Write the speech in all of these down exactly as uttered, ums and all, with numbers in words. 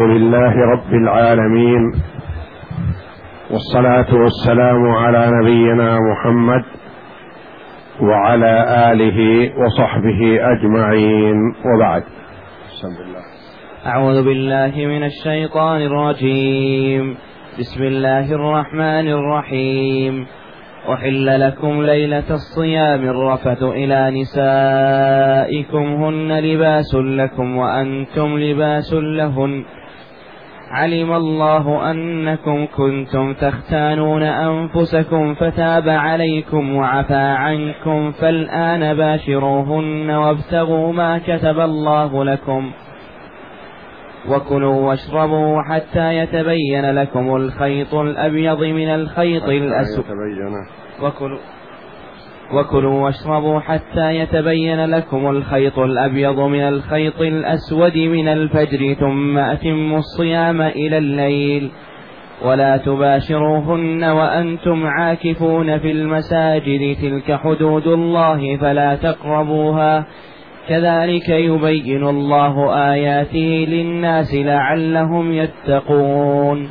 لله رب العالمين، والصلاة والسلام على نبينا محمد وعلى آله وصحبه أجمعين، وبعد. بسم الله. أعوذ بالله من الشيطان الرجيم. بسم الله الرحمن الرحيم. أحل لكم ليلة الصيام الرفث إلى نسائكم هن لباس لكم وأنتم لباس لهن، علم الله أنكم كنتم تختانون أنفسكم فتاب عليكم وعفى عنكم، فالآن باشروهن وابتغوا ما كتب الله لكم، وكلوا واشربوا حتى يتبين لكم الخيط الأبيض من الخيط الأسود وكلوا, وكلوا واشربوا حتى يتبين لكم الخيط الأبيض من الخيط الأسود من الفجر، ثم أتموا الصيام إلى الليل، ولا تباشروهن وأنتم عاكفون في المساجد، تلك حدود الله فلا تقربوها، كذلك يبين الله آياته للناس لعلهم يتقون.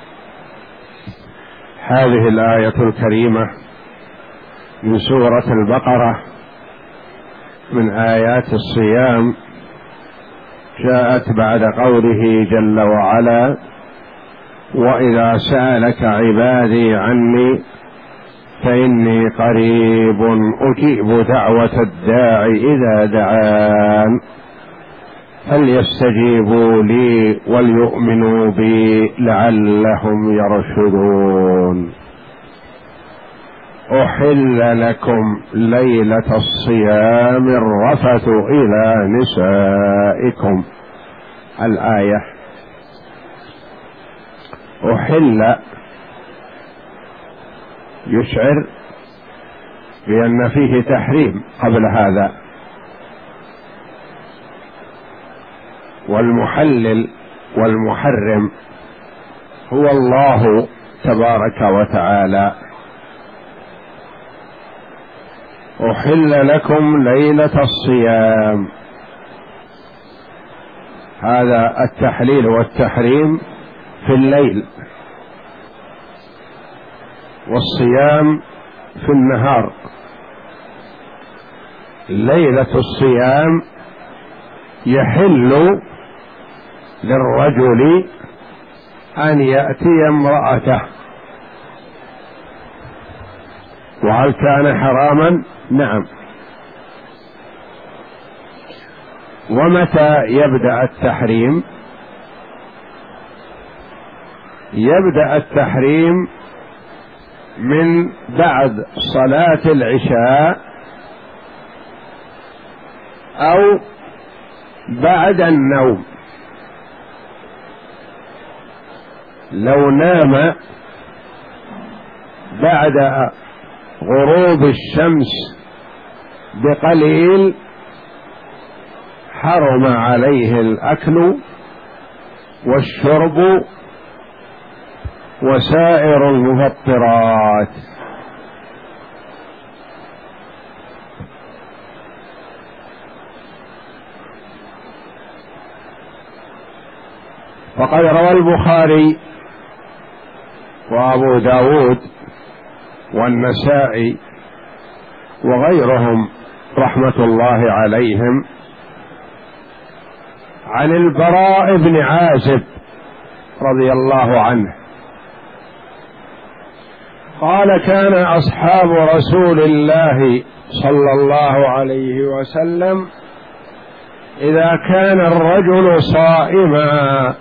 هذه الآية الكريمة من سورة البقرة من آيات الصيام جاءت بعد قوله جل وعلا: وإذا سألك عبادي عني فإني قريب أجيب دعوة الداع إذا دعان فليستجيبوا لي وليؤمنوا بي لعلهم يرشدون. أحل لكم ليلة الصيام الرفث إلى نسائكم. الآية أحل يشعر بأن فيه تحريم قبل هذا، والمحلل والمحرم هو الله تبارك وتعالى. أحل لكم ليلة الصيام، هذا التحليل والتحريم في الليل، والصيام في النهار. ليلة الصيام يحل للرجل أن يأتي امرأته، وهل كان حراما؟ نعم. ومتى يبدأ التحريم؟ يبدأ التحريم من بعد صلاة العشاء أو بعد النوم. لو نام بعد غروب الشمس بقليل حرم عليه الأكل والشرب وسائر المفطرات. فقد روى البخاري وأبو داود والنسائي وغيرهم رحمة الله عليهم عن البراء بن عازب رضي الله عنه قال: كان أصحاب رسول الله صلى الله عليه وسلم إذا كان الرجل صائما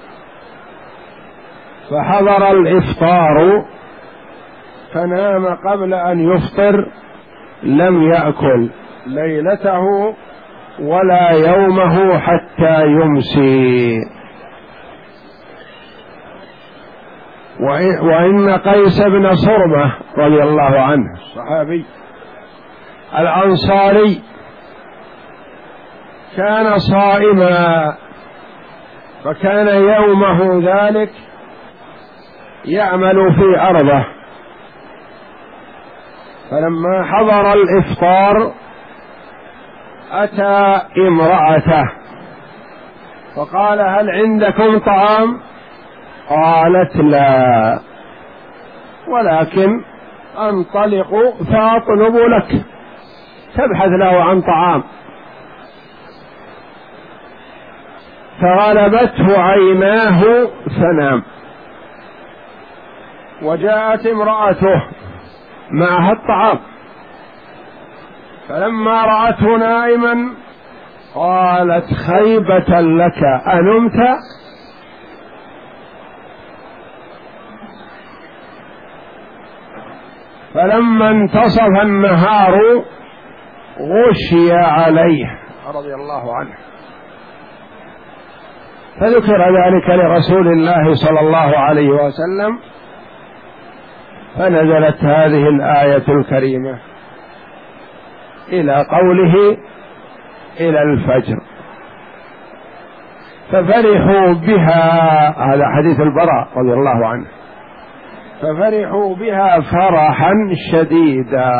فحضر الإفطار فنام قبل أن يفطر لم يأكل ليلته ولا يومه حتى يمسي. وإن قيس بن صرمة رضي الله عنه الصحابي الأنصاري كان صائما، فكان يومه ذلك يعمل في أرضه، فلما حضر الإفطار أتى امرأته فقال هل عندكم طعام؟ قالت لا، ولكن أنطلق فأطلب لك، تبحث له عن طعام. فغلبته عيناه فنام. وجاءت امرأته معها الطعام، فلما رأته نائما قالت خيبة لك أنمت؟ فلما انتصف النهار غشي عليه رضي الله عنه، فذكر ذلك لرسول الله صلى الله عليه وسلم، فنزلت هذه الآية الكريمة إلى قوله إلى الفجر. ففرحوا بها، هذا حديث البراء رضي الله عنه، ففرحوا بها فرحا شديدا.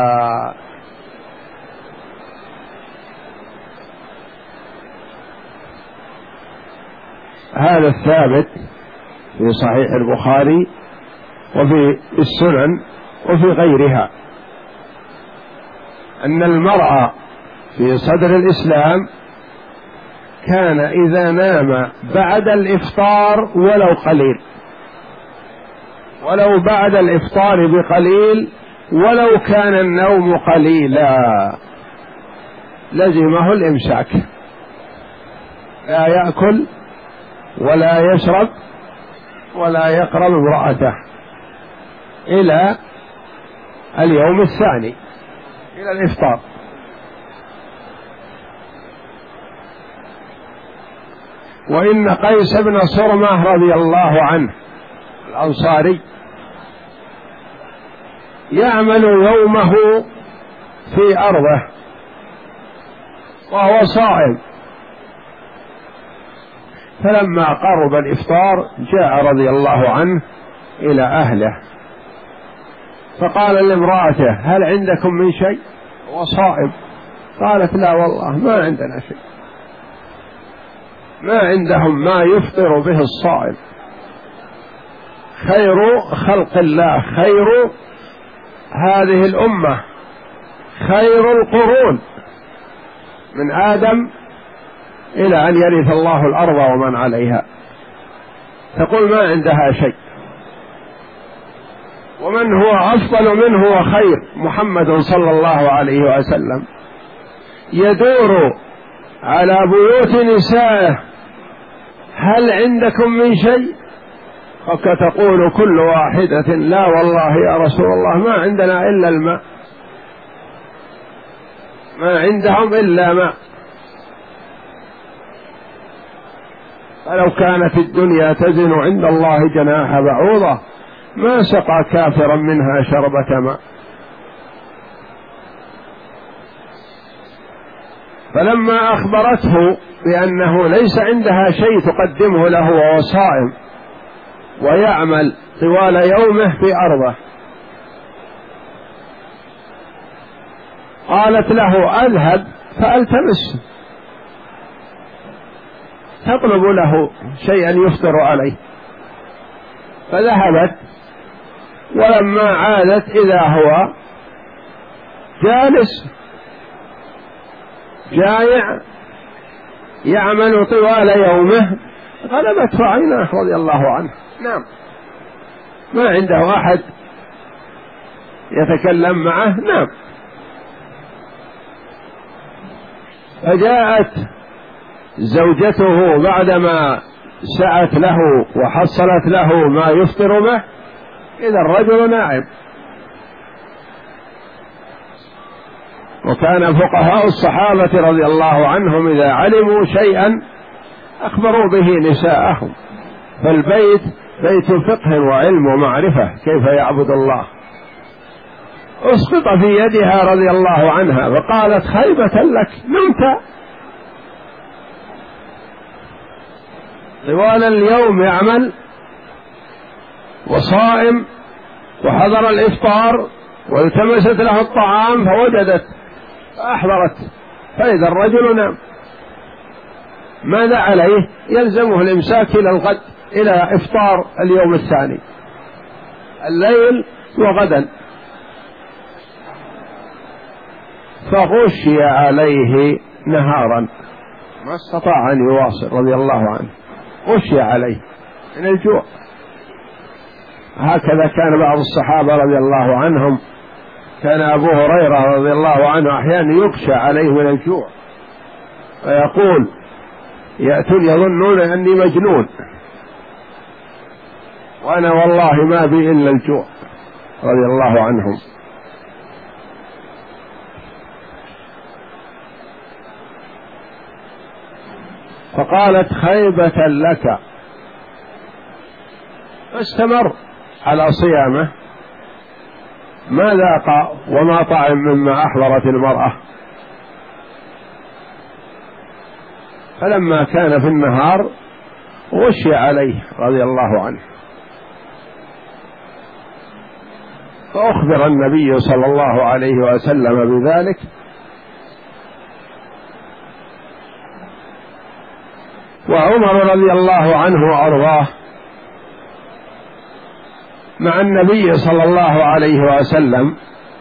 هذا الثابت في صحيح البخاري وفي السنن وفي غيرها، أن المرأة في صدر الإسلام كان إذا نام بعد الإفطار ولو قليل، ولو بعد الإفطار بقليل، ولو كان النوم قليلا، لزمه الإمساك، لا يأكل ولا يشرب ولا يقرب امرأته إلى اليوم الثاني، إلى الإفطار. وإن قيس بن صرمة رضي الله عنه الأنصاري يعمل يومه في أرضه وهو صائم، فلما قرب الإفطار جاء رضي الله عنه إلى أهله، فقال لامرأته هل عندكم من شيء؟ وصائم. قالت لا والله ما عندنا شيء، ما عندهم ما يفطر به الصائم. خير خلق الله، خير هذه الأمة، خير القرون من آدم إلى أن يرث الله الأرض ومن عليها، تقول ما عندها شيء. ومن هو أفضل منه وخير؟ محمد صلى الله عليه وسلم يدور على بيوت نسائه هل عندكم من شيء؟ فكتقول كل واحدة لا والله يا رسول الله ما عندنا إلا الماء، ما عندهم إلا ماء. فلو كانت الدنيا تزن عند الله جناح بعوضة ما سقى كافرا منها شربة ماء. فلما أخبرته بأنه ليس عندها شيء تقدمه له وهو صائم ويعمل طوال يومه في أرضه، قالت له أذهب فألتمس، تطلب له شيئا يفطر عليه. فذهبت، ولما عادت إذا هو جالس جائع يعمل طوال يومه، غلبته عيناه رضي الله عنه، نعم ما عنده أحد يتكلم معه، نعم. فجاءت زوجته بعدما سعت له وحصلت له ما يفطر به، إذا الرجل نائم. وكان فقهاء الصحابة رضي الله عنهم إذا علموا شيئا أخبروا به نساءهم، فالبيت بيت فقه وعلم ومعرفة كيف يعبد الله. أسقط في يدها رضي الله عنها فقالت خيبة لك، نمت طوال اليوم يعمل وصائم، وحضر الإفطار والتمست له الطعام فوجدت فأحضرت فإذا الرجل نام. ماذا عليه؟ يلزمه الإمساك إلى الغد، إلى إفطار اليوم الثاني، الليل وغدا. فغشي عليه نهارا ما استطاع أن يواصل رضي الله عنه، غشي عليه من الجوع. هكذا كان بعض الصحابة رضي الله عنهم، كان أبو هريرة رضي الله عنه أحيانا يغشى عليه من الجوع فيقول يأتون يظنون أني مجنون وأنا والله ما بي إلا الجوع رضي الله عنهم. فقالت خيبة لك، فاستمر على صيامه، ما ذاق وما طعم مما أحضرت المرأة. فلما كان في النهار غشي عليه رضي الله عنه، فأخبر النبي صلى الله عليه وسلم بذلك، وعمر رضي الله عنه وأرضاه مع النبي صلى الله عليه وسلم،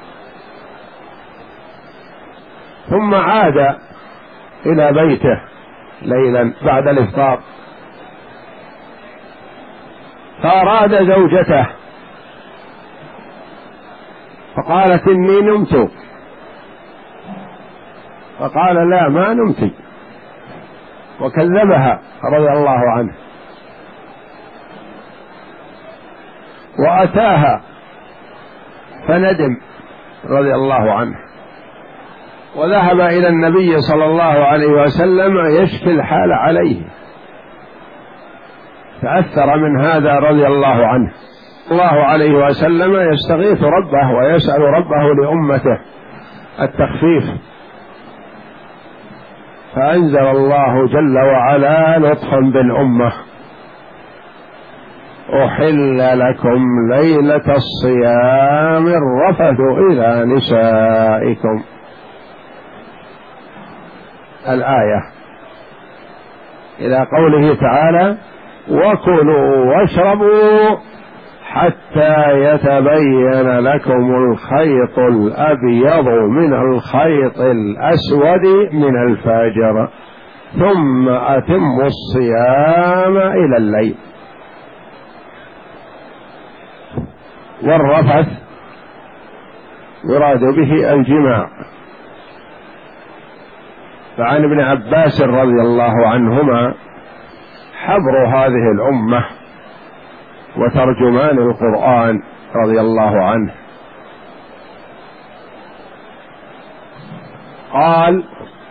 ثم عاد إلى بيته ليلا بعد الإفطار، فأراد زوجته فقالت إني نمت، فقال لا ما نمت، وكذبها رضي الله عنه، وأتاها فندم رضي الله عنه، وذهب إلى النبي صلى الله عليه وسلم يشكي الحال عليه، تأثر من هذا رضي الله عنه. الله عليه وسلم يستغيث ربه ويسأل ربه لأمته التخفيف، فأنزل الله جل وعلا لطفا بالأمة: أحل لكم ليلة الصيام الرفث إلى نسائكم، الآية إلى قوله تعالى: وكلوا واشربوا حتى يتبين لكم الخيط الأبيض من الخيط الأسود من الفجر ثم أتموا الصيام إلى الليل. والرفث يراد به الجماع. فعن ابن عباس رضي الله عنهما حبر هذه الأمة وترجمان القرآن رضي الله عنه قال: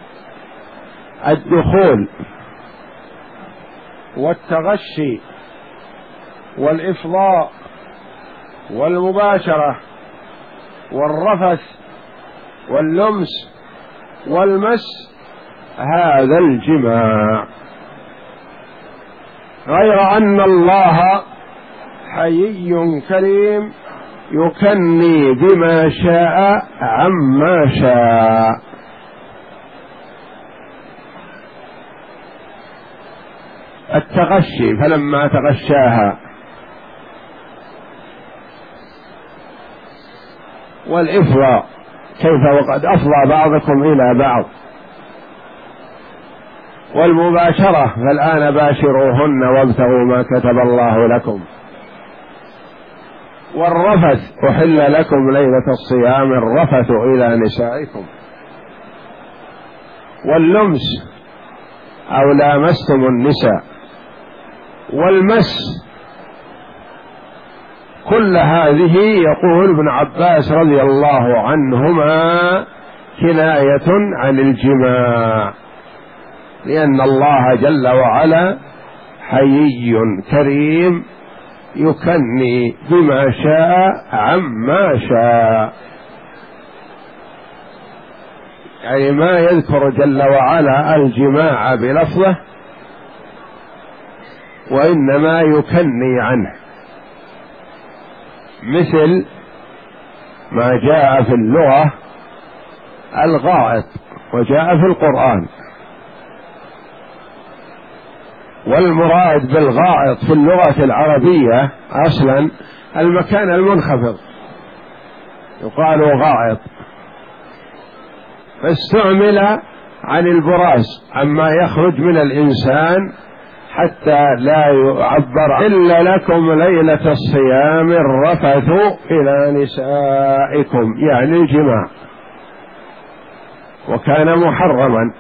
الدخول والتغشي والإفضاء والمباشرة والرفث واللمس والمس هذا الجماع، غير أن الله حيي كريم يكني بما شاء عما شاء. التغشي فلما تغشاها، والإفضاء كيف وقد أفضى بعضكم إلى بعض، والمباشرة فالآن باشروهن وابتغوا ما كتب الله لكم، والرفث أحل لكم ليلة الصيام الرفث إلى نسائكم، واللمس أو لامستم النساء، والمس، كل هذه يقول ابن عباس رضي الله عنهما كناية عن الجماع، لأن الله جل وعلا حيي كريم يكني بما شاء عما شاء، يعني ما يذكر جل وعلا الجماع بلفظه، وإنما يكني عنه، مثل ما جاء في اللغة الغائط وجاء في القرآن. والمراد بالغائط في اللغة العربية أصلا المكان المنخفض يقال غائط، فاستعمل عن البراز عما يخرج من الإنسان حتى لا يعبر إلا لكم ليلة الصيام الرفث إلى نسائكم، يعني الجماع، وكان محرما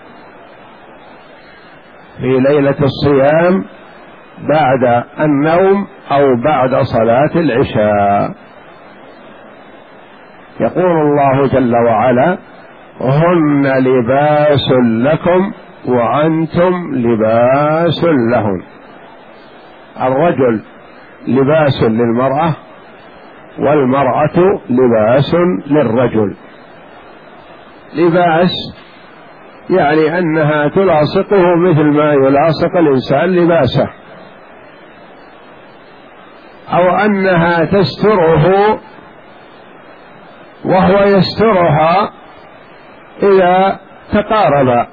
في ليلة الصيام بعد النوم أو بعد صلاة العشاء. يقول الله جل وعلا: هن لباس لكم وأنتم لباس لهن. الرجل لباس للمرأة والمرأة لباس للرجل. لباس يعني أنها تلاصقه مثل ما يلاصق الإنسان لباسه، أو أنها تستره وهو يسترها إذا تقاربا،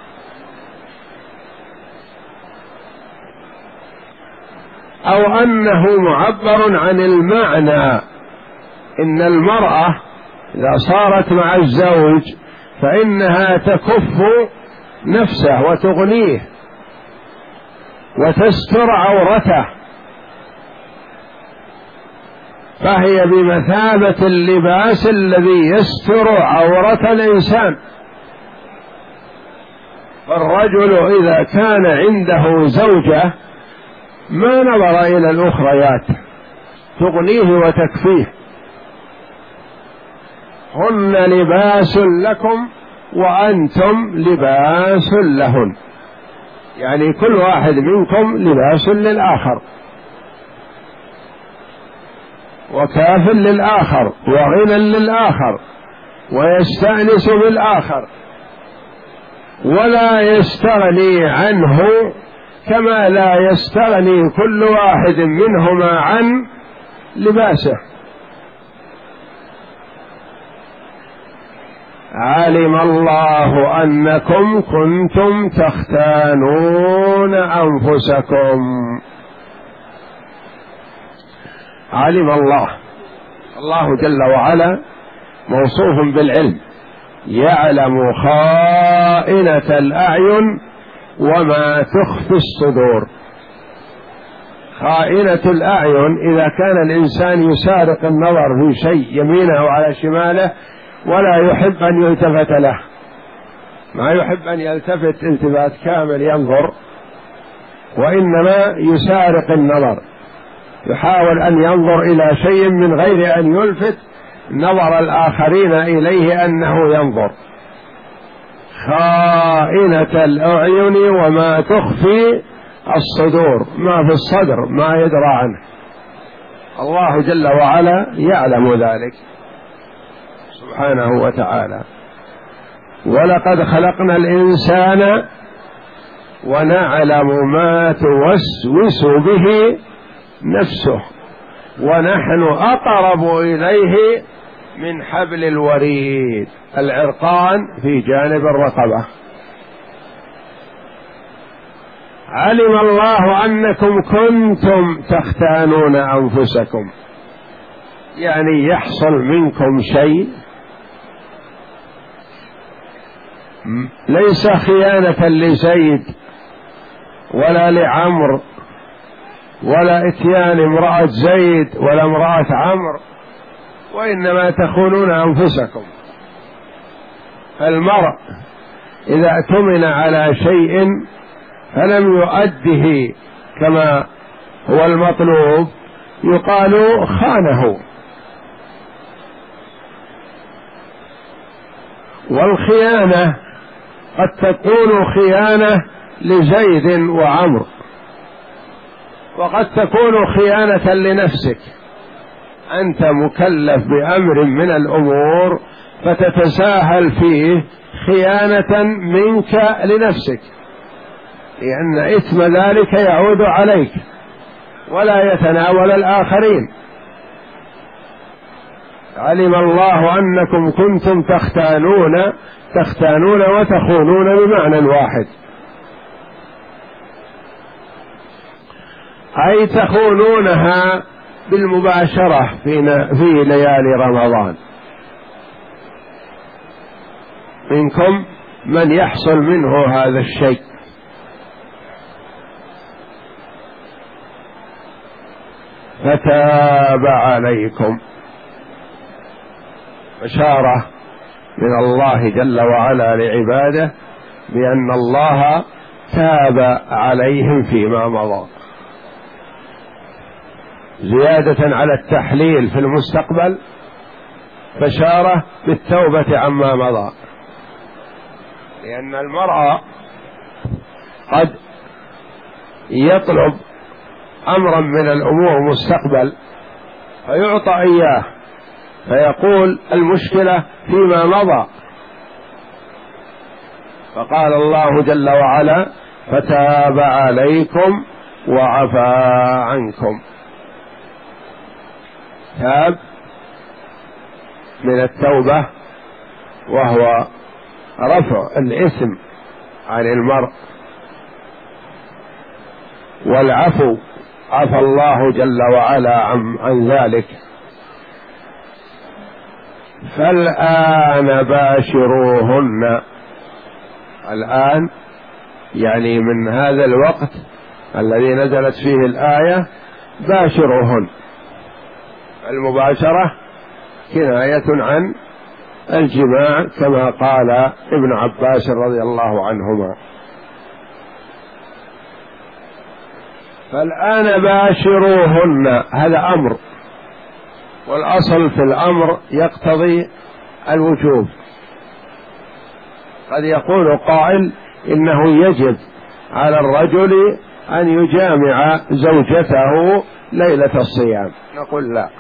أو أنه معبر عن المعنى إن المرأة إذا صارت مع الزوج فإنها تكف نفسه وتغنيه وتستر عورته، فهي بمثابة اللباس الذي يستر عورة الإنسان. فالرجل إذا كان عنده زوجة ما نظر إلى الأخريات، تغنيه وتكفيه. هن لباس لكم وأنتم لباس لهن، يعني كل واحد منكم لباس للآخر وكاف للآخر وغنى للآخر ويستأنس بالآخر، ولا يستغني عنه كما لا يستغني كل واحد منهما عن لباسه. علم الله أنكم كنتم تختانون أنفسكم. علم الله، الله جل وعلا موصوف بالعلم، يعلم خائنة الأعين وما تخفي الصدور. خائنة الأعين إذا كان الإنسان يسارق النظر في شيء يمينه على شماله ولا يحب أن يلتفت له، ما يحب أن يلتفت التفات كامل ينظر، وإنما يسارق النظر، يحاول أن ينظر إلى شيء من غير أن يلفت نظر الآخرين إليه أنه ينظر. خائنة الأعين وما تخفي الصدور، ما في الصدر ما يدرى عنه، الله جل وعلا يعلم ذلك سبحانه وتعالى. ولقد خلقنا الإنسان ونعلم ما توسوس به نفسه ونحن أقرب إليه من حبل الوريد. العرقان في جانب الرقبة. علم الله أنكم كنتم تختانون أنفسكم، يعني يحصل منكم شيء ليس خيانة لزيد ولا لعمر ولا إتيان امرأة زيد ولا امرأة عمرو، وإنما تخونون أنفسكم. فالمرء إذا اؤتمن على شيء فلم يؤده كما هو المطلوب يقال خانه. والخيانة قد تكون خيانة لزيد وعمرو، وقد تكون خيانة لنفسك، أنت مكلف بأمر من الأمور فتتساهل فيه خيانة منك لنفسك، لأن إثم ذلك يعود عليك ولا يتناول الآخرين. علم الله أنكم كنتم تختانون تختانون وتخونون بمعنى واحد. أي تخونونها بالمباشرة في في ليالي رمضان. منكم من يحصل منه هذا الشيء، فتاب عليكم. بشارة من الله جل وعلا لعباده بأن الله تاب عليهم فيما مضى، زيادة على التحليل في المستقبل، بشارة بالتوبة عما مضى. لأن المرء قد يطلب أمرا من الأمور مستقبل فيعطى إياه، فيقول المشكلة فيما مضى. فقال الله جل وعلا فتاب عليكم وعفى عنكم. تاب من التوبة وهو رفع الإثم عن المرء، والعفو عفى الله جل وعلا عن, عن ذلك. فالآن باشروهن، الآن يعني من هذا الوقت الذي نزلت فيه الآية باشروهن. المباشرة كناية عن الجماع كما قال ابن عباس رضي الله عنهما. فالآن باشروهن، هذا أمر، والأصل في الأمر يقتضي الوجوب. قد يقول قائل إنه يجب على الرجل أن يجامع زوجته ليلة الصيام، نقول لا،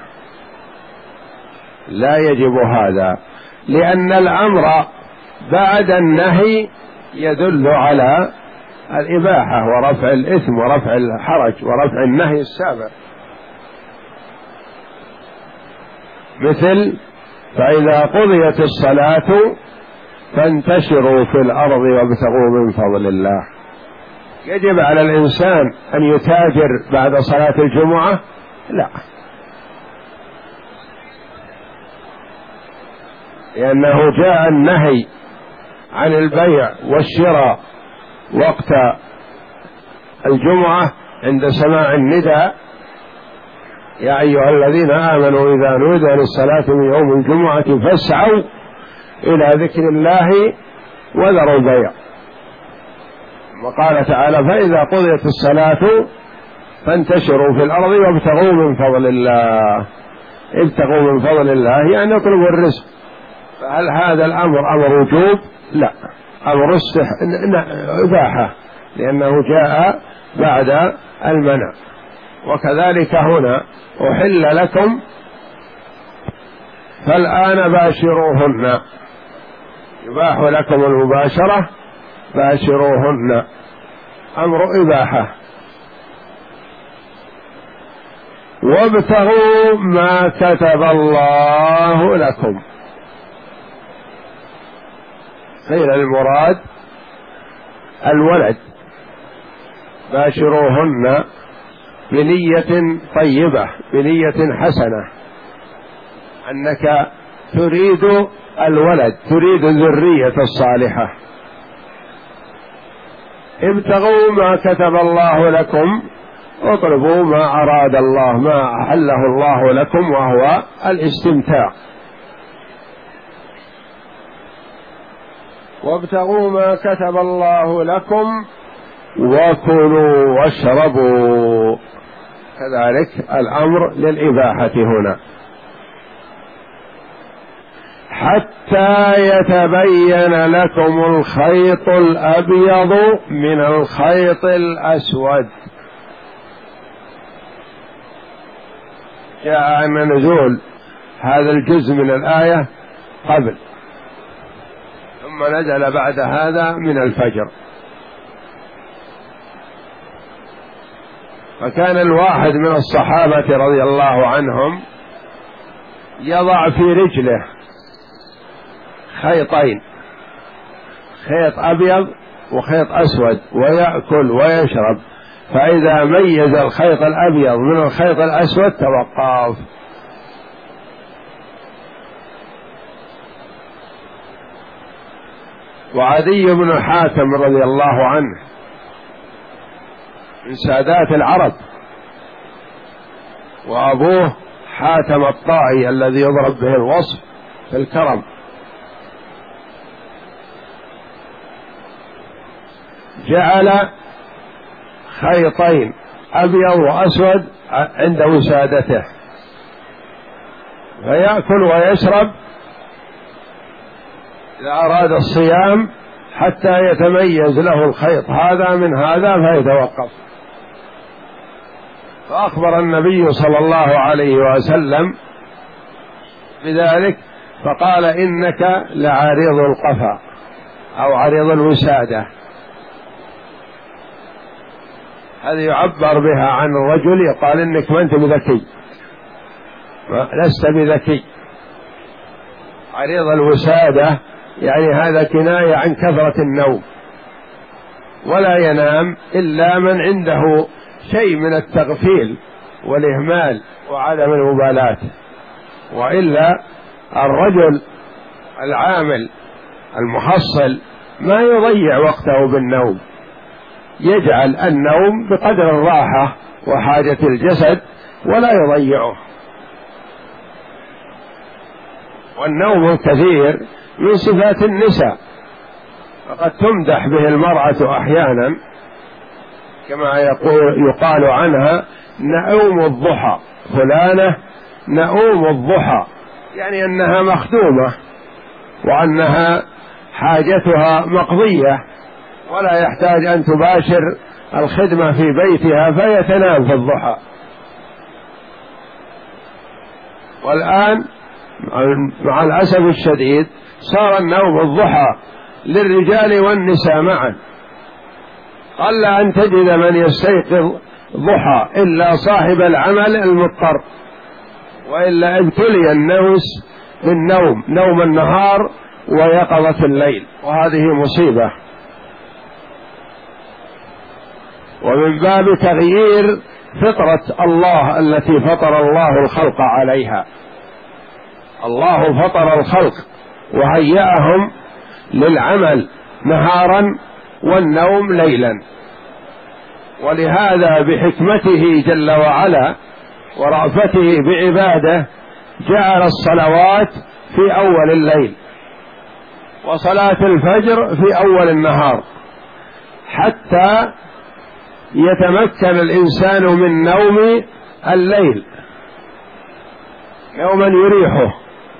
لا يجب هذا، لأن الأمر بعد النهي يدل على الإباحة ورفع الإثم ورفع الحرج ورفع النهي السابق. مثل فإذا قضيت الصلاة فانتشروا في الأرض وابتغوا من فضل الله. يجب على الإنسان أن يتاجر بعد صلاة الجمعة؟ لا، لأنه جاء النهي عن البيع والشراء وقت الجمعة عند سماع النداء: يا أيها الذين آمنوا إذا نودي للصلاة من يوم الجمعة فاسعوا إلى ذكر الله وذروا البيع. وقال تعالى: فإذا قضيت الصلاة فانتشروا في الأرض وابتغوا من فضل الله. ابتغوا من فضل الله يعني اطلبوا الرزق. فهل هذا الأمر أمر وجوب؟ لا، أمر إباحة، لأنه جاء بعد المنع. وكذلك هنا أحل لكم فالآن باشروهن، يباح لكم المباشرة، باشروهن أمر إباحة. وابتغوا ما كتب الله لكم. قيل المراد الولد، باشروهن بنية طيبة، بنية حسنة، أنك تريد الولد، تريد الذرية الصالحة. ابتغوا ما كتب الله لكم، اطلبوا ما أراد الله، ما أحله الله لكم، وهو الاستمتاع. وابتغوا ما كتب الله لكم وكلوا واشربوا. كذلك الأمر للإباحة هنا. حتى يتبين لكم الخيط الأبيض من الخيط الأسود. جاء أن نزول هذا الجزء من الآية قبل، ثم نزل بعد هذا من الفجر. فكان الواحد من الصحابة رضي الله عنهم يضع في رجله خيطين، خيط أبيض وخيط أسود، ويأكل ويشرب فإذا ميز الخيط الأبيض من الخيط الأسود توقف. وعدي بن حاتم رضي الله عنه من سادات العرب، وأبوه حاتم الطائي الذي يضرب به الوصف في الكرم، جعل خيطين أبيض وأسود عند وسادته، فيأكل ويشرب إذا أراد الصيام حتى يتميز له الخيط هذا من هذا فيتوقف. فأخبر النبي صلى الله عليه وسلم بذلك فقال: إنك لعريض القفا أو عريض الوسادة. هذه يعبر بها عن الرجل، يقال إنك ما أنت بذكي، لست بذكي. عريض الوسادة يعني هذا كناية عن كثرة النوم، ولا ينام إلا من عنده شيء من التغفيل والإهمال وعدم المبالاة، وإلا الرجل العامل المحصل ما يضيع وقته بالنوم، يجعل النوم بقدر الراحة وحاجة الجسد ولا يضيعه. والنوم الكثير من صفات النساء، فقد تمدح به المرأة أحيانا كما يقول يقال عنها نؤوم الضحى، فلانة نؤوم الضحى، يعني أنها مخدومة وأنها حاجتها مقضية ولا يحتاج أن تباشر الخدمة في بيتها فيتنام في الضحى. والآن مع الأسف الشديد صار النوم الضحى للرجال والنساء معا، قل أن تجد من يستيقظ ضحى إلا صاحب العمل المضطر، وإلا ابتلي النفس بالنوم، نوم النهار ويقظة الليل، وهذه مصيبة. ومن باب تغيير فطرة الله التي فطر الله الخلق عليها. الله فطر الخلق وهيأهم للعمل نهارا والنوم ليلا، ولهذا بحكمته جل وعلا ورأفته بعباده جعل الصلوات في أول الليل وصلاة الفجر في أول النهار، حتى يتمكن الإنسان من نوم الليل يوما يريحه،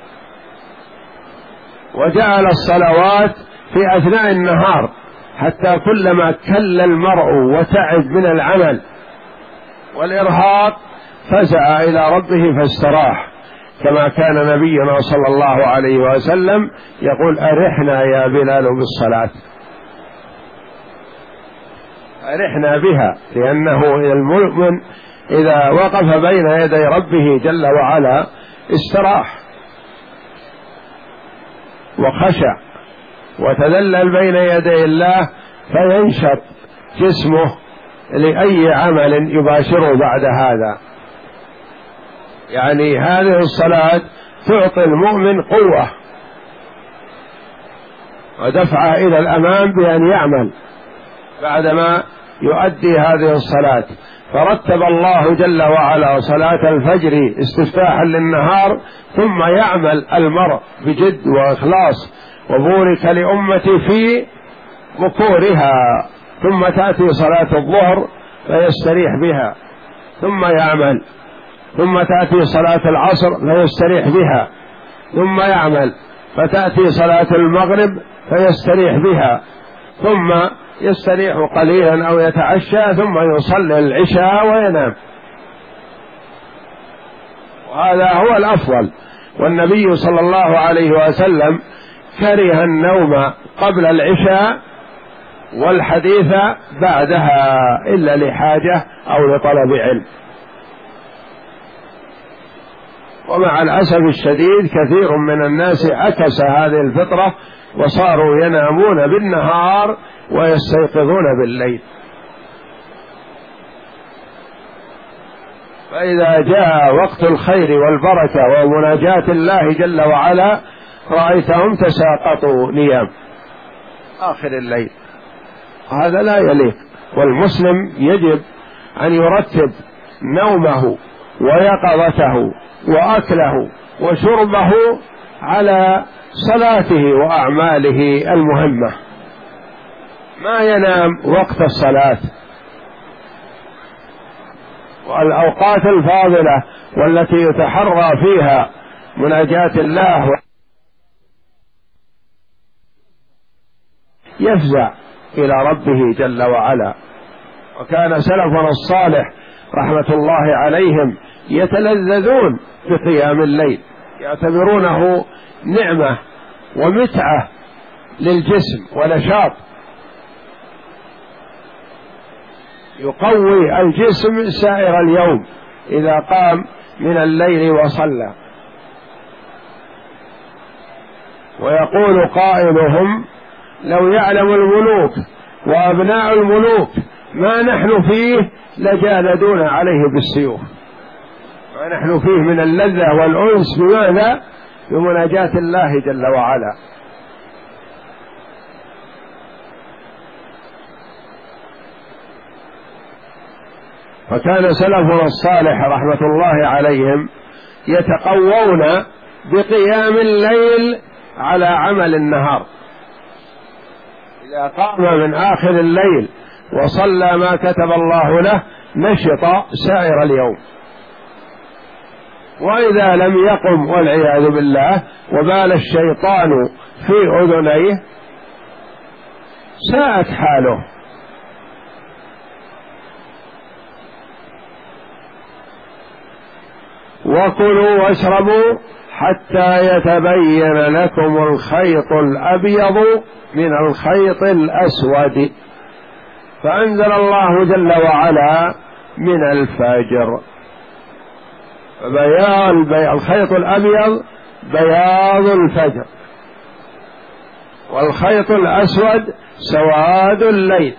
وجعل الصلوات في أثناء النهار حتى كلما كل المرء وتعب من العمل والإرهاق فزع إلى ربه فاستراح، كما كان نبينا صلى الله عليه وسلم يقول: أرحنا يا بلال بالصلاة، أرحنا بها، لأنه المؤمن إذا وقف بين يدي ربه جل وعلا استراح وخشع وتذلل بين يدي الله، فينشط جسمه لأي عمل يباشره بعد هذا. يعني هذه الصلاة تعطي المؤمن قوة ودفعه إلى الأمام بأن يعمل بعدما يؤدي هذه الصلاة. فرتب الله جل وعلا صلاة الفجر استفتاحا للنهار، ثم يعمل المرء بجد وإخلاص، وبورك لأمتي في بكورها، ثم تأتي صلاة الظهر فيستريح بها ثم يعمل، ثم تأتي صلاة العصر فيستريح بها ثم يعمل، فتأتي صلاة المغرب فيستريح بها ثم يستريح قليلا أو يتعشى ثم يصلي العشاء وينام. وهذا هو الأفضل. والنبي صلى الله عليه وسلم كره النوم قبل العشاء والحديث بعدها إلا لحاجة أو لطلب علم. ومع الأسف الشديد كثير من الناس عكس هذه الفطرة وصاروا ينامون بالنهار ويستيقظون بالليل. فإذا جاء وقت الخير والبركة ومناجاة الله جل وعلا رأيتهم تساقطوا نيام آخر الليل. هذا لا يليق، والمسلم يجب أن يرتب نومه ويقظته وأكله وشربه على صلاته وأعماله المهمة، ما ينام وقت الصلاة. والأوقات الفاضلة والتي يتحرى فيها مناجاة الله يفزع إلى ربه جل وعلا. وكان سلفنا الصالح رحمة الله عليهم يتلذذون بقيام الليل، يعتبرونه نعمة ومتعة للجسم ونشاط، يقوي الجسم سائر اليوم إذا قام من الليل وصلى. ويقول قائلهم: لو يعلم الملوك وأبناء الملوك ما نحن فيه لجالدونا عليه بالسيوف. ما نحن فيه من اللذة والأنس بماذا؟ بمناجاة الله جل وعلا. فكان سلفنا الصالح رحمة الله عليهم يتقوون بقيام الليل على عمل النهار. إذا قام من آخر الليل وصلى ما كتب الله له نشط سائر اليوم، وإذا لم يقم والعياذ بالله وبال الشيطان في أذنيه ساءت حاله. وكلوا واشربوا حتى يتبين لكم الخيط الأبيض من الخيط الأسود. فأنزل الله جل وعلا من الفجر. بياض الخيط الأبيض بياض الفجر، والخيط الأسود سواد الليل.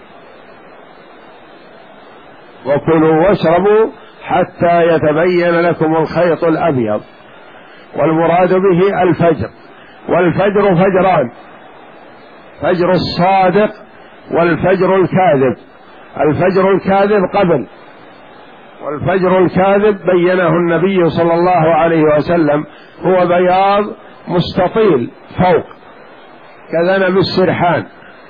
وكلوا واشربوا حتى يتبين لكم الخيط الأبيض، والمراد به الفجر. والفجر فجران: فجر الصادق والفجر الكاذب. الفجر الكاذب قبل، والفجر الكاذب بينه النبي صلى الله عليه وسلم هو بياض مستطيل فوق كذنب السرحان.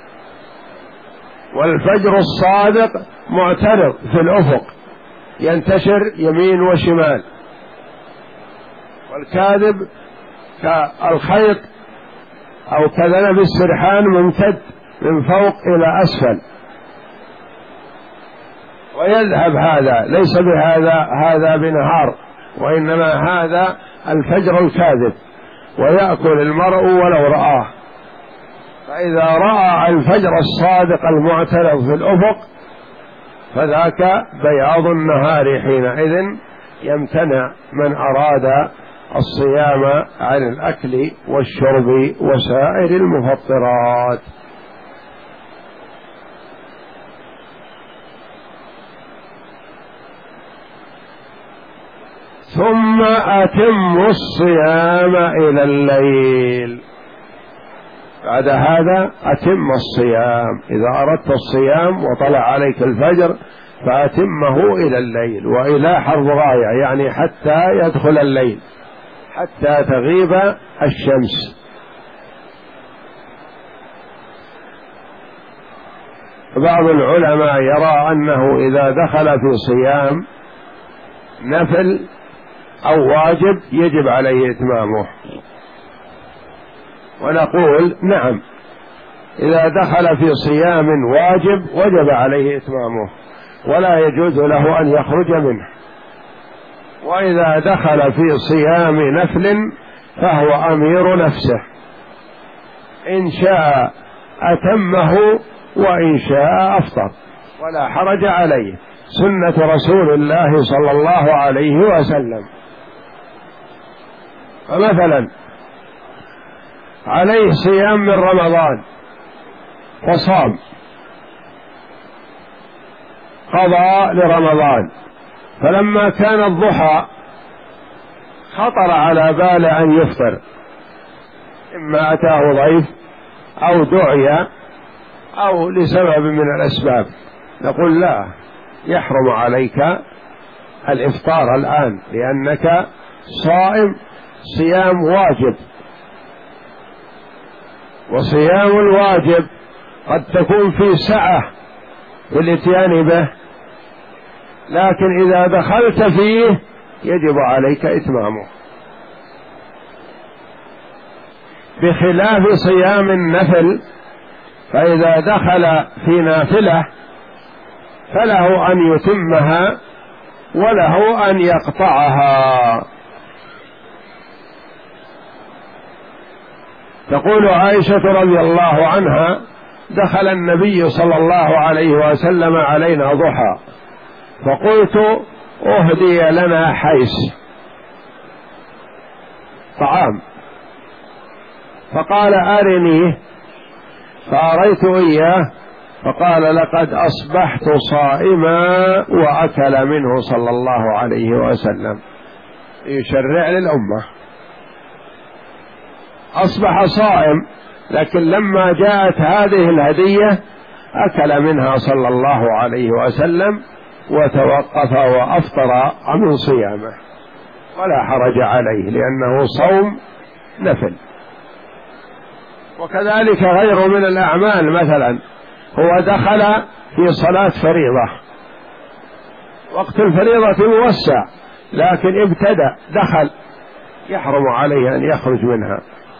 والفجر الصادق معترض في الأفق ينتشر يمين وشمال. والكاذب كالخيط أو كذنب السرحان ممتد من فوق إلى أسفل ويذهب. هذا ليس بهذا هذا بنهار، وإنما هذا الفجر الكاذب، ويأكل المرء ولو رآه. فإذا رأى الفجر الصادق المعترض في الأفق فذاك بياض النهار، حينئذ يمتنع من أراد الصيام عن الأكل والشرب وسائر المفطرات. ثم أتموا الصيام إلى الليل. بعد هذا أتم الصيام. إذا أردت الصيام وطلع عليك الفجر فأتمه إلى الليل، وإلى حرف غاية يعني حتى يدخل الليل، حتى تغيب الشمس. بعض العلماء يرى أنه إذا دخل في صيام نفل أو واجب يجب عليه إتمامه، ونقول نعم، إذا دخل في صيام واجب وجب عليه إتمامه ولا يجوز له أن يخرج منه. وإذا دخل في صيام نفل فهو أمير نفسه، إن شاء أتمه وإن شاء أفطر ولا حرج عليه، سنة رسول الله صلى الله عليه وسلم. فمثلا عليه صيام من رمضان فصام، قضى لرمضان فلما كان الضحى خطر على باله أن يفطر، إما أتاه ضيف أو دعي أو لسبب من الأسباب، نقول لا، يحرم عليك الإفطار الآن لأنك صائم صيام واجب، وصيام الواجب قد تكون في سعة في الاتيان به، لكن إذا دخلت فيه يجب عليك إتمامه، بخلاف صيام النفل، فإذا دخل في نافلة فله أن يتمها وله أن يقطعها. تقول عائشة رضي الله عنها: دخل النبي صلى الله عليه وسلم علينا ضحى، فقلت: أهدي لنا حيس طعام، فقال: أرنيه، فأريت إياه، فقال: لقد أصبحت صائما، وأكل منه صلى الله عليه وسلم، يشرع للأمة، أصبح صائم، لكن لما جاءت هذه الهدية أكل منها صلى الله عليه وسلم وتوقف وأفطر من صيامه، ولا حرج عليه لأنه صوم نفل. وكذلك غيره من الأعمال، مثلا هو دخل في صلاة فريضة، وقت الفريضة موسع، لكن ابتدأ دخل، يحرم عليه أن يخرج منها،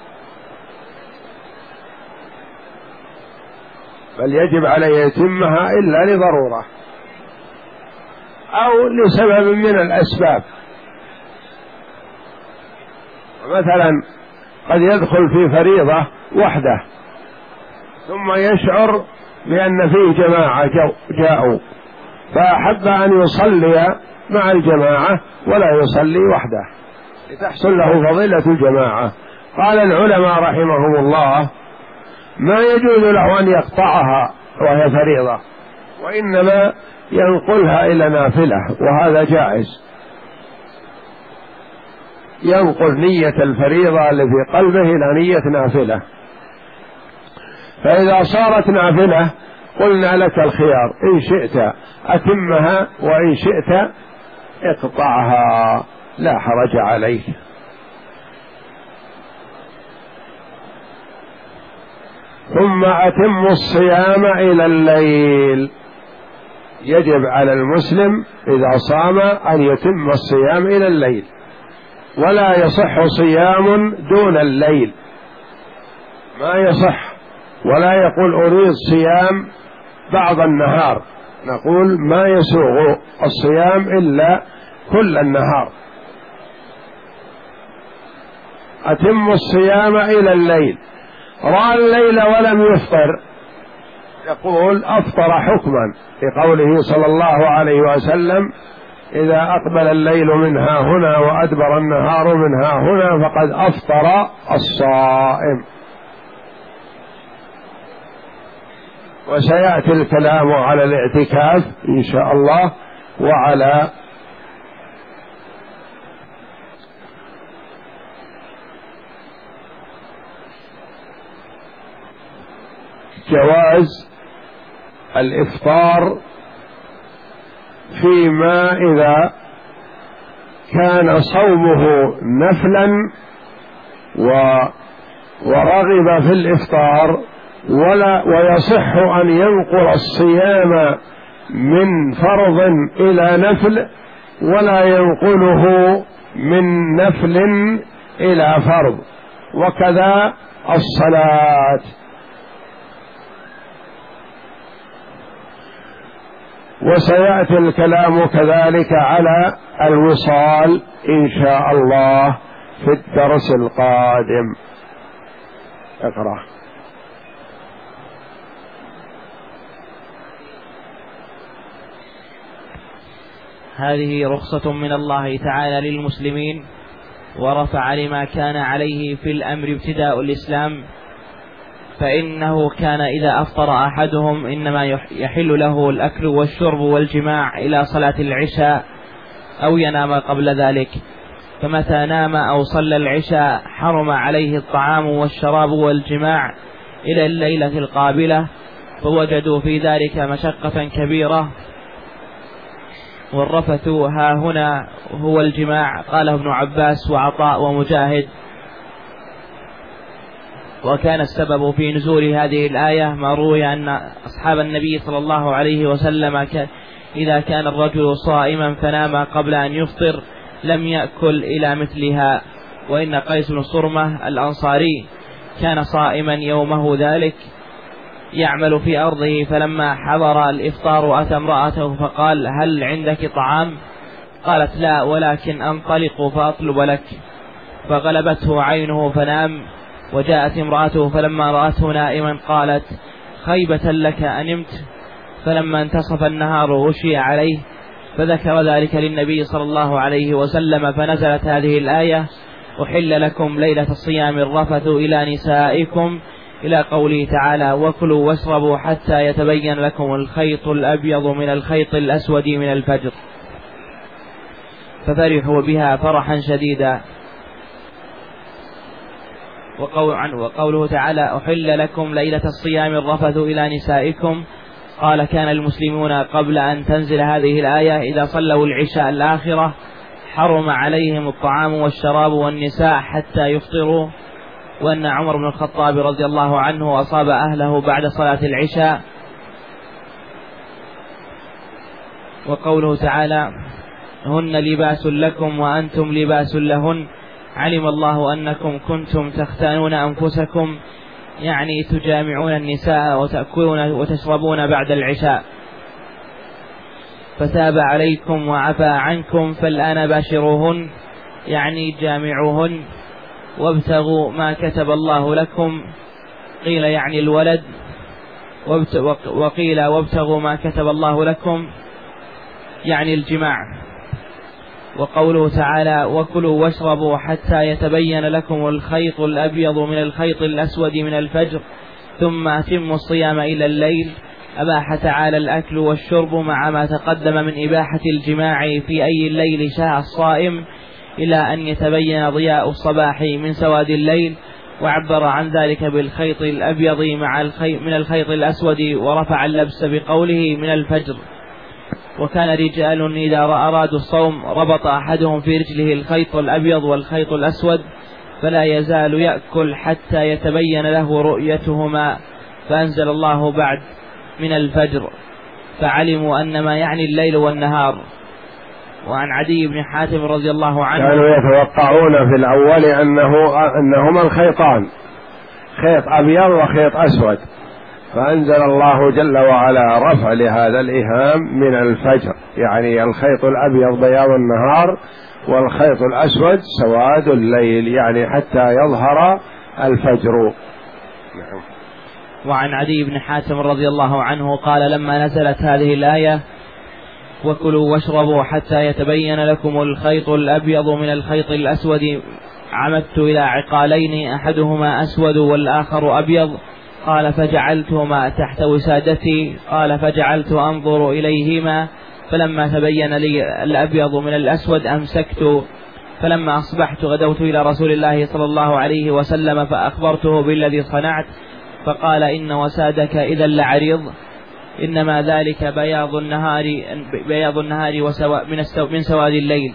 بل يجب عليه يتمها إلا لضرورة أو لسبب من الأسباب. مثلا قد يدخل في فريضة وحده ثم يشعر بأن فيه جماعة جاءوا، فأحب أن يصلي مع الجماعة ولا يصلي وحده لتحصل له فضيلة الجماعة. قال العلماء رحمهم الله: ما يجوز له أن يقطعها وهي فريضة، وإنما ينقلها إلى نافلة، وهذا جائز، ينقل نية الفريضة اللي في قلبه إلى نية نافلة، فإذا صارت نافلة قلنا لك الخيار، إن شئت أتمها وإن شئت اقطعها، لا حرج عليه. ثم أتم الصيام إلى الليل، يجب على المسلم إذا صام أن يتم الصيام إلى الليل، ولا يصح صيام دون الليل، ما يصح، ولا يقول أريد صيام بعض النهار، نقول ما يسوغ الصيام إلا كل النهار. أتم الصيام إلى الليل، رأى الليل ولم يفطر يقول أفطر حكما، لقوله صلى الله عليه وسلم: إذا أقبل الليل من ها هنا وأدبر النهار من ها هنا فقد أفطر الصائم. وسيأتي الكلام على الاعتكاف إن شاء الله، وعلى جواز الإفطار فيما إذا كان صومه نفلا ورغب في الإفطار، ولا ويصح أن ينقل الصيام من فرض إلى نفل، ولا ينقله من نفل إلى فرض، وكذا الصلاة. وسيأتي الكلام كذلك على الوصال إن شاء الله في الدرس القادم. اقرأ. هذه رخصة من الله تعالى للمسلمين، ورفع لما كان عليه في الأمر ابتداء الإسلام، فإنه كان إذا أفطر أحدهم إنما يحل له الأكل والشرب والجماع إلى صلاة العشاء، أو ينام قبل ذلك، فمتى نام أو صلى العشاء حرم عليه الطعام والشراب والجماع إلى الليلة القابلة، فوجدوا في ذلك مشقة كبيرة. والرفث ها هنا هو الجماع، قاله ابن عباس وعطاء ومجاهد. وكان السبب في نزول هذه الآية ما روي أن أصحاب النبي صلى الله عليه وسلم إذا كان الرجل صائما فنام قبل أن يفطر لم يأكل إلى مثلها. وإن قيس بن صرمة الأنصاري كان صائما يومه ذلك يعمل في أرضه، فلما حضر الإفطار أتى امرأته فقال: هل عندك طعام؟ قالت: لا، ولكن أنطلق فأطلب لك. فغلبته عينه فنام. وجاءت امرأته فلما رأته نائما قالت: خيبة لك أنمت. فلما انتصف النهار غشي عليه، فذكر ذلك للنبي صلى الله عليه وسلم، فنزلت هذه الآية: أحل لكم ليلة الصيام الرفث إلى نسائكم، إلى قوله تعالى: وكلوا واشربوا حتى يتبين لكم الخيط الأبيض من الخيط الأسود من الفجر. ففرحوا بها فرحا شديدا. وقوله تعالى: أحل لكم ليلة الصيام الرفث إلى نسائكم، قال: كان المسلمون قبل أن تنزل هذه الآية إذا صلوا العشاء الآخرة حرم عليهم الطعام والشراب والنساء حتى يفطروا. وأن عمر بن الخطاب رضي الله عنه أصاب أهله بعد صلاة العشاء. وقوله تعالى: هن لباس لكم وأنتم لباس لهن، علم الله أنكم كنتم تختانون أنفسكم، يعني تجامعون النساء وتأكلون وتشربون بعد العشاء، فتاب عليكم وعفى عنكم، فالآن باشروهن، يعني جامعوهن، وابتغوا ما كتب الله لكم، قيل يعني الولد، وقيل وابتغوا ما كتب الله لكم يعني الجماع. وقوله تعالى: وكلوا واشربوا حتى يتبين لكم الخيط الأبيض من الخيط الأسود من الفجر ثم أتموا الصيام إلى الليل، أباح تعالى الأكل والشرب مع ما تقدم من إباحة الجماع في أي الليل شاء الصائم إلى أن يتبين ضياء الصباح من سواد الليل، وعبر عن ذلك بالخيط الأبيض مع الخيط من الخيط الأسود، ورفع اللبس بقوله من الفجر. وكان رجال إذا أرادوا الصوم ربط أحدهم في رجله الخيط الأبيض والخيط الأسود، فلا يزال يأكل حتى يتبين له رؤيتهما، فأنزل الله بعد من الفجر، فعلموا أن ما يعني الليل والنهار. وعن عدي بن حاتم رضي الله عنه كانوا يتوقعون في الأول أنه أنهما الخيطان، خيط أبيض وخيط أسود، فأنزل الله جل وعلا رفع لهذا الإهام من الفجر، يعني الخيط الأبيض بياض النهار والخيط الأسود سواد الليل، يعني حتى يظهر الفجر. نعم. وعن عدي بن حاتم رضي الله عنه قال: لما نزلت هذه الآية: وكلوا واشربوا حتى يتبين لكم الخيط الأبيض من الخيط الأسود، عمدت إلى عقالين أحدهما أسود والآخر أبيض، قال: فجعلتهما تحت وسادتي، قال: فجعلت أنظر إليهما، فلما تبين لي الأبيض من الأسود أمسكت، فلما أصبحت غدوت إلى رسول الله صلى الله عليه وسلم فأخبرته بالذي صنعت، فقال: إن وسادك إذا لعريض، إنما ذلك بياض النهار بياض النهار وسوا من, من سواد الليل.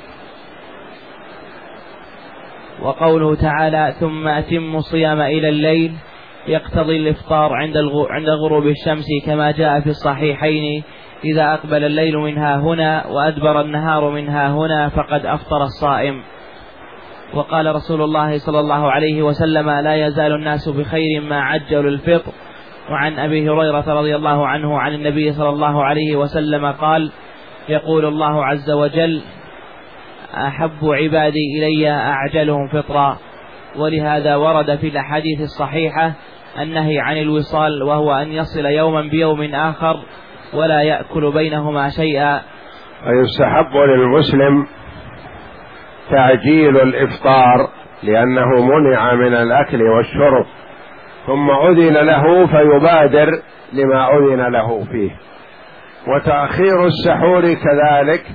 وقوله تعالى: ثم أتموا الصيام إلى الليل، يقتضي الإفطار عند عند غروب الشمس، كما جاء في الصحيحين: إذا أقبل الليل منها هنا وأدبر النهار منها هنا فقد أفطر الصائم. وقال رسول الله صلى الله عليه وسلم: لا يزال الناس بخير ما عجلوا الفطر. وعن أبي هريرة رضي الله عنه عن النبي صلى الله عليه وسلم قال: يقول الله عز وجل: أحب عبادي إلي أعجلهم فطرا. ولهذا ورد في الأحاديث الصحيحة النهي عن الوصال، وهو أن يصل يوما بيوم آخر ولا يأكل بينهما شيئا. ويستحب للمسلم تعجيل الإفطار لأنه منع من الأكل والشرب، ثم أذن له فيبادر لما أذن له فيه. وتأخير السحور كذلك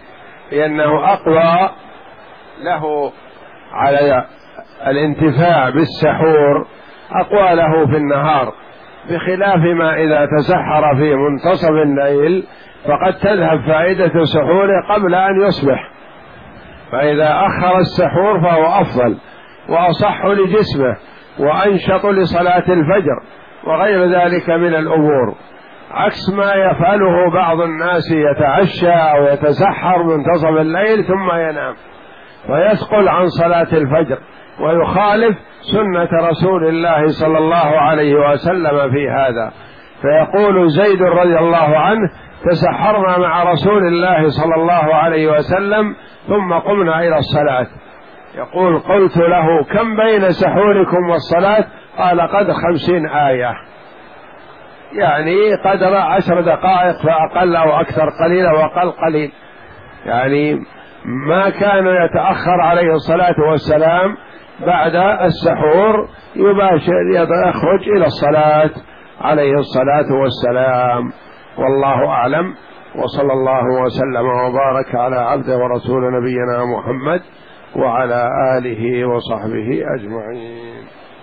لأنه أقوى له على الانتفاع بالسحور، أقوى له في النهار، بخلاف ما إذا تسحر في منتصف الليل فقد تذهب فائدة سحوره قبل أن يصبح، فإذا أخر السحور فهو أفضل وأصح لجسمه وأنشط لصلاة الفجر وغير ذلك من الأمور، عكس ما يفعله بعض الناس، يتعشى أو يتسحر منتصف الليل ثم ينام ويثقل عن صلاة الفجر ويخالف سنة رسول الله صلى الله عليه وسلم في هذا. فيقول زيد رضي الله عنه: تسحرنا مع رسول الله صلى الله عليه وسلم ثم قمنا إلى الصلاة. يقول: قلت له: كم بين سحوركم والصلاة؟ قال: قد خمسين آية، يعني قدر عشر دقائق فأقل أو أكثر، قليل وأقل قليل، يعني ما كان يتأخر عليه الصلاة والسلام بعد السحور، يباشر يخرج إلى الصلاة عليه الصلاة والسلام. والله أعلم، وصلى الله وسلم وبارك على عبده ورسول نبينا محمد وعلى آله وصحبه أجمعين.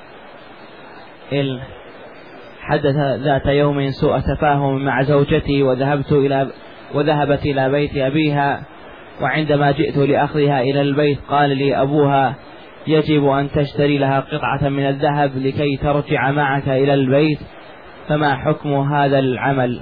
إل حدث ذات يوم سوء تفاهم مع زوجتي وذهبت إلى وذهبت إلى بيت أبيها، وعندما جئت لأخذها إلى البيت قال لي أبوها: يجب أن تشتري لها قطعة من الذهب لكي ترجع معك إلى البيت، فما حكم هذا العمل؟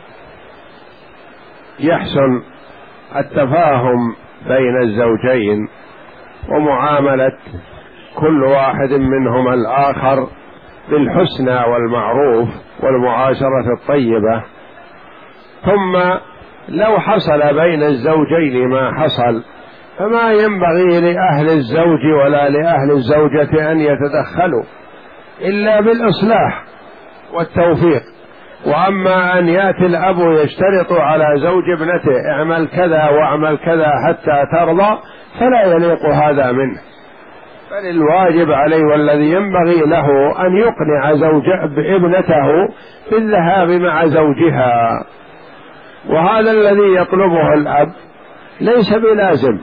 يحسن التفاهم بين الزوجين ومعاملة كل واحد منهما الآخر بالحسنى والمعروف والمعاشرة الطيبة. ثم لو حصل بين الزوجين ما حصل فما ينبغي لأهل الزوج ولا لأهل الزوجة أن يتدخلوا إلا بالإصلاح والتوفيق. وأما أن يأتي الأب يشترط على زوج ابنته: اعمل كذا واعمل كذا حتى ترضى، فلا يليق هذا منه، بل الواجب عليه والذي ينبغي له أن يقنع زوج ابنته بالذهاب مع زوجها. وهذا الذي يطلبه الأب ليس بلازم،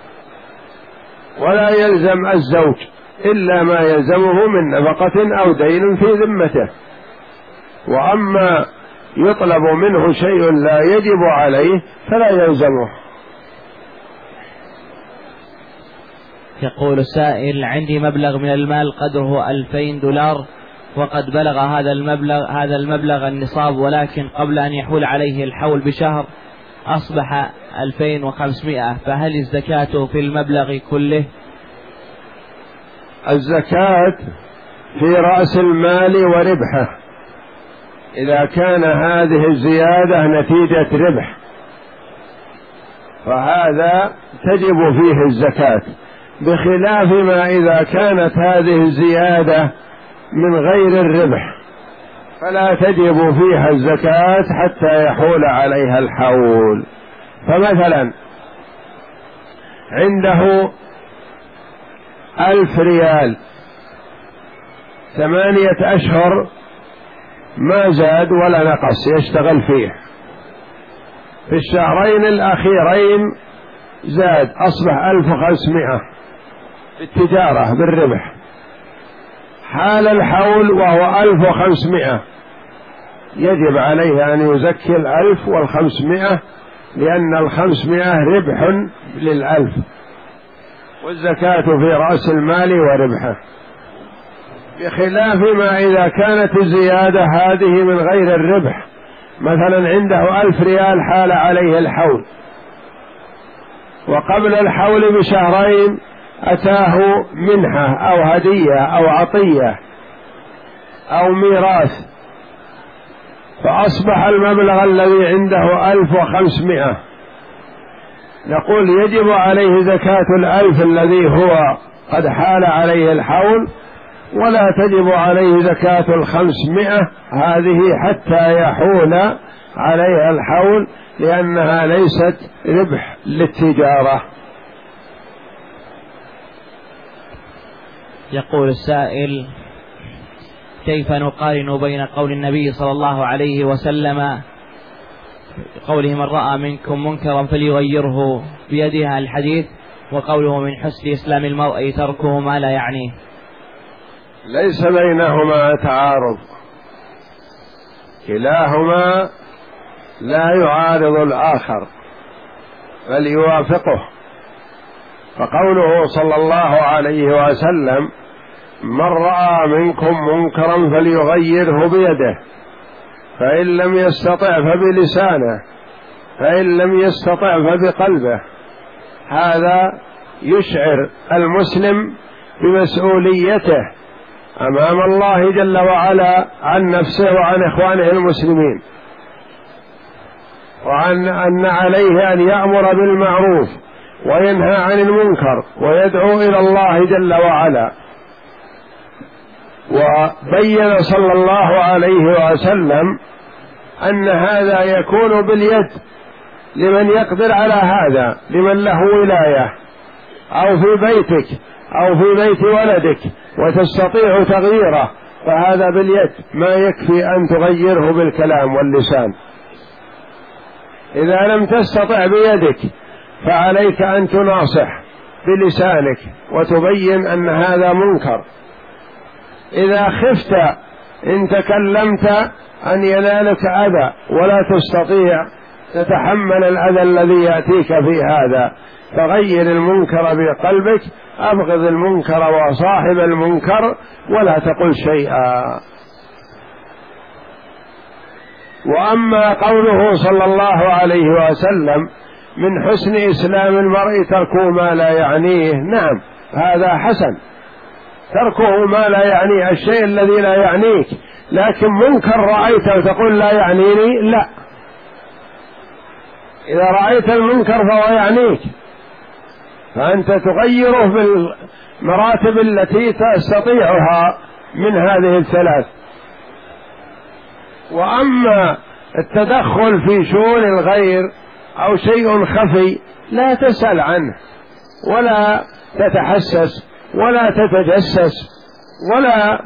ولا يلزم الزوج إلا ما يلزمه من نفقة أو دين في ذمته. وأما يطلب منه شيء لا يجب عليه فلا يلزمه. يقول السائل: عندي مبلغ من المال قدره ألفين دولار، وقد بلغ هذا المبلغ هذا المبلغ النصاب، ولكن قبل أن يحول عليه الحول بشهر أصبح ألفين وخمسمائة، فهل الزكاة في المبلغ كله؟ الزكاة في رأس المال وربحه، إذا كان هذه الزيادة نتيجة ربح فهذا تجب فيه الزكاة، بخلاف ما إذا كانت هذه الزيادة من غير الربح فلا تجب فيها الزكاة حتى يحول عليها الحول. فمثلا عنده ألف ريال ثمانية أشهر ما زاد ولا نقص، يشتغل فيه، في الشهرين الأخيرين زاد أصبح ألف وخمسمائة بالتجارة بالربح، حال الحول وهو ألف وخمسمائة، يجب عليه أن يزكي الألف والخمسمائة، لأن الخمسمائة ربح للألف، والزكاة في رأس المال وربحه، بخلاف ما إذا كانت الزيادة هذه من غير الربح. مثلا عنده ألف ريال حال عليه الحول، وقبل الحول بشهرين أتاه منحة أو هدية أو عطية أو ميراث، فأصبح المبلغ الذي عنده ألف وخمسمائة، نقول يجب عليه زكاة الألف الذي هو قد حال عليه الحول، ولا تجب عليه زكاة الخمسمائة هذه حتى يحول عليها الحول، لأنها ليست ربح للتجارة. يقول السائل: كيف نقارن بين قول النبي صلى الله عليه وسلم قوله من رأى منكم منكرا فليغيره بيده الحديث، وقوله من حسن إسلام المرء تركه ما لا يعنيه؟ ليس بينهما تعارض، كلاهما لا يعارض الآخر بل يوافقه. فقوله صلى الله عليه وسلم من رأى منكم منكرا فليغيره بيده، فإن لم يستطع فبلسانه، فإن لم يستطع فبقلبه، هذا يشعر المسلم بمسؤوليته أمام الله جل وعلا عن نفسه وعن إخوانه المسلمين، وعن أن عليه أن يأمر بالمعروف وينهى عن المنكر ويدعو إلى الله جل وعلا. وبين صلى الله عليه وسلم أن هذا يكون باليد لمن يقدر على هذا، لمن له ولاية أو في بيتك أو في بيت ولدك وتستطيع تغييره، فهذا باليد، ما يكفي أن تغيره بالكلام واللسان. إذا لم تستطع بيدك فعليك أن تناصح بلسانك وتبين أن هذا منكر. إذا خفت إن تكلمت أن ينالك أذى ولا تستطيع تتحمل الأذى الذي يأتيك في هذا، فغير المنكر بقلبك، أبغض المنكر وصاحب المنكر ولا تقل شيئا. وأما قوله صلى الله عليه وسلم من حسن إسلام المرء تركه ما لا يعنيه، نعم هذا حسن، تركه ما لا يعنيه، الشيء الذي لا يعنيك، لكن منكر رأيته وتقول لا يعنيني، لا، إذا رأيت المنكر فهو يعنيك، فأنت تغيره بالمراتب التي تستطيعها من هذه الثلاث. وأما التدخل في شؤون الغير أو شيء خفي لا تسأل عنه ولا تتحسس ولا تتجسس ولا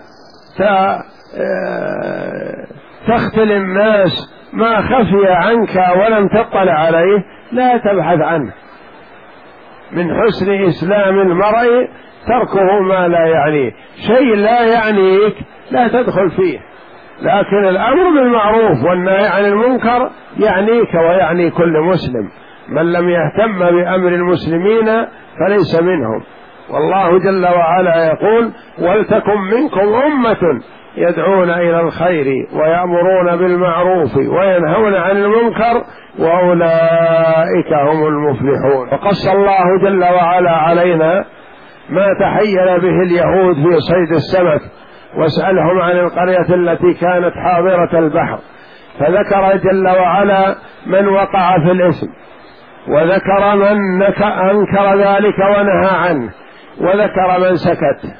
تختل الناس ما خفي عنك ولم تطلع عليه، لا تبحث عنه. من حسن إسلام المرء تركه ما لا يعنيه، شيء لا يعنيك لا تدخل فيه، لكن الأمر بالمعروف والنهي عن المنكر يعنيك ويعني كل مسلم. من لم يهتم بأمر المسلمين فليس منهم. والله جل وعلا يقول ولتكن منكم أمة يدعون إلى الخير ويأمرون بالمعروف وينهون عن المنكر وأولئك هم المفلحون. وقص الله جل وعلا علينا ما تحيل به اليهود في صيد السمك، واسألهم عن القرية التي كانت حاضرة البحر، فذكر جل وعلا من وقع في الإثم، وذكر من أنكر ذلك ونهى عنه، وذكر من سكت،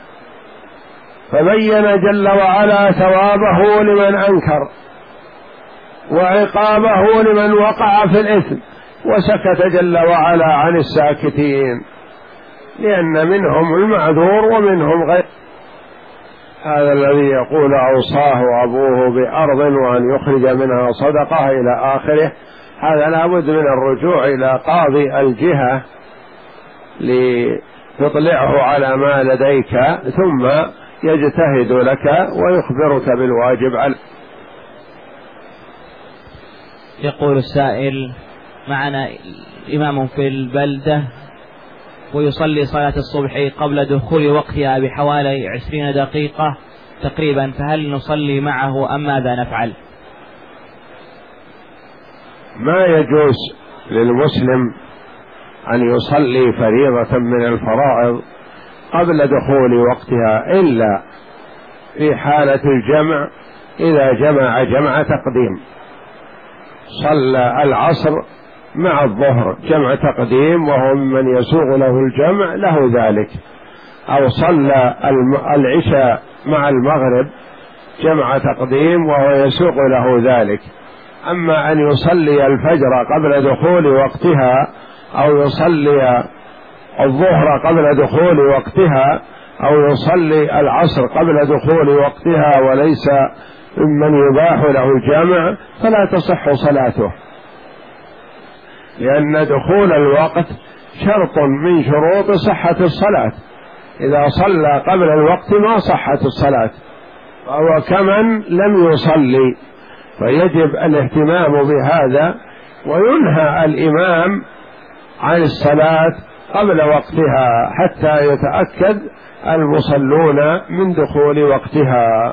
فبين جل وعلا ثوابه لمن أنكر وعقابه لمن وقع في الإثم، وسكت جل وعلا عن الساكتين، لأن منهم المعذور ومنهم غير. هذا الذي يقول أوصاه أبوه بأرض وأن يخرج منها صدقة إلى آخره، هذا لابد من الرجوع إلى قاضي الجهة ليطلعه على ما لديك، ثم يجتهد لك ويخبرك بالواجب عليك. يقول السائل: معنا إمام في البلدة ويصلي صلاة الصبح قبل دخول وقتها بحوالي عشرين دقيقة تقريبا، فهل نصلي معه أم ماذا نفعل؟ ما يجوز للمسلم أن يصلي فريضة من الفرائض قبل دخول وقتها إلا في حالة الجمع، إذا جمع جمع تقديم، صلى العصر مع الظهر جمع تقديم وهو ممن يسوغ له الجمع له ذلك، أو صلى العشاء مع المغرب جمع تقديم وهو يسوغ له ذلك. أما أن يصلي الفجر قبل دخول وقتها أو يصلي الظهر قبل دخول وقتها أو يصلي العصر قبل دخول وقتها وليس ممن يباح له الجمع، فلا تصح صلاته، لأن دخول الوقت شرط من شروط صحة الصلاة، إذا صلى قبل الوقت ما صحت الصلاة، فهو كمن لم يصلي، فيجب الاهتمام بهذا، وينهى الإمام عن الصلاة قبل وقتها حتى يتأكد المصلون من دخول وقتها.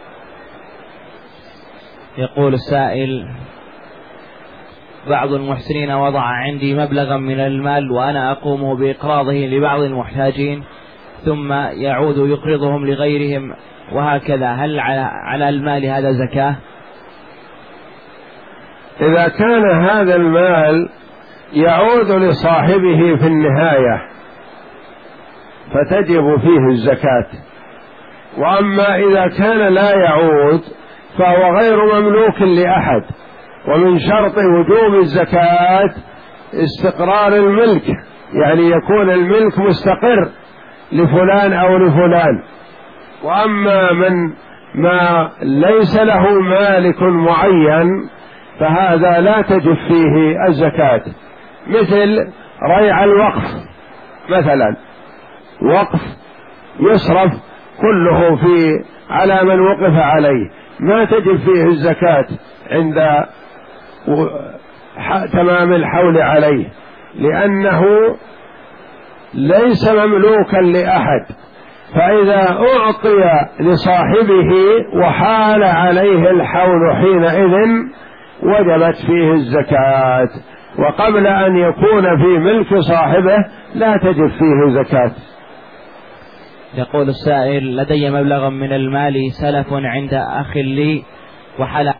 يقول السائل: بعض المحسنين وضع عندي مبلغا من المال وأنا أقوم بإقراضه لبعض المحتاجين ثم يعود يقرضهم لغيرهم وهكذا، هل على المال هذا زكاة؟ إذا كان هذا المال يعود لصاحبه في النهاية فتجب فيه الزكاة، وأما إذا كان لا يعود فهو غير مملوك لأحد، ومن شرط وجوب الزكاة استقرار الملك، يعني يكون الملك مستقر لفلان أو لفلان. وأما من ما ليس له مالك معين فهذا لا تجب فيه الزكاة، مثل ريع الوقف مثلا، وقف يصرف كله في على من وقف عليه، ما تجب فيه الزكاة عند تمام الحول عليه، لأنه ليس مملوكا لأحد، فإذا أعطي لصاحبه وحال عليه الحول حينئذ وجبت فيه الزكاة، وقبل أن يكون في ملك صاحبه لا تجب فيه زكاة. يقول السائل: لدي مبلغ من المال سلف عند أخ لي وحال